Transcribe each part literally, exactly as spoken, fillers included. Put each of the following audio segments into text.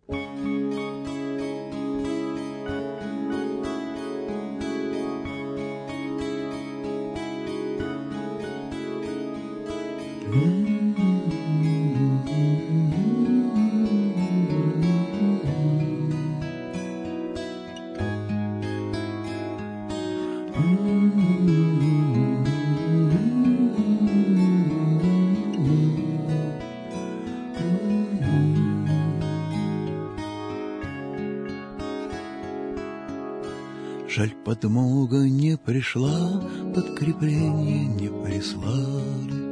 Жаль, подмога не пришла, подкрепление не прислали.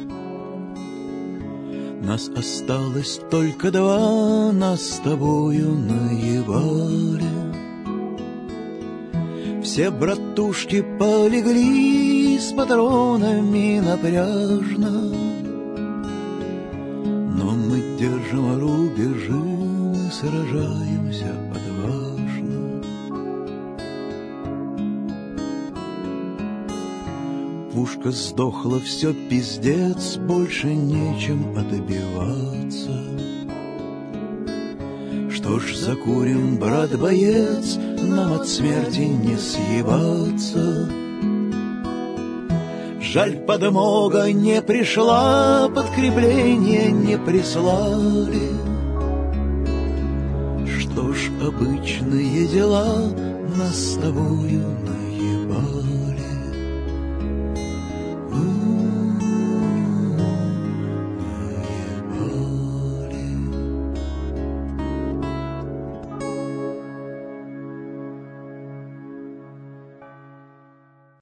Нас осталось только два, нас с тобою наевали. Все братушки полегли с патронами напряжно, но мы держим рубежи, мы сражаемся отважно. Пушка сдохла, все пиздец, больше нечем отбиваться. Что ж, закурим, брат-боец, нам от смерти не съебаться. Жаль, подмога не пришла, подкрепление не прислали. Что ж, обычные дела нас с тобою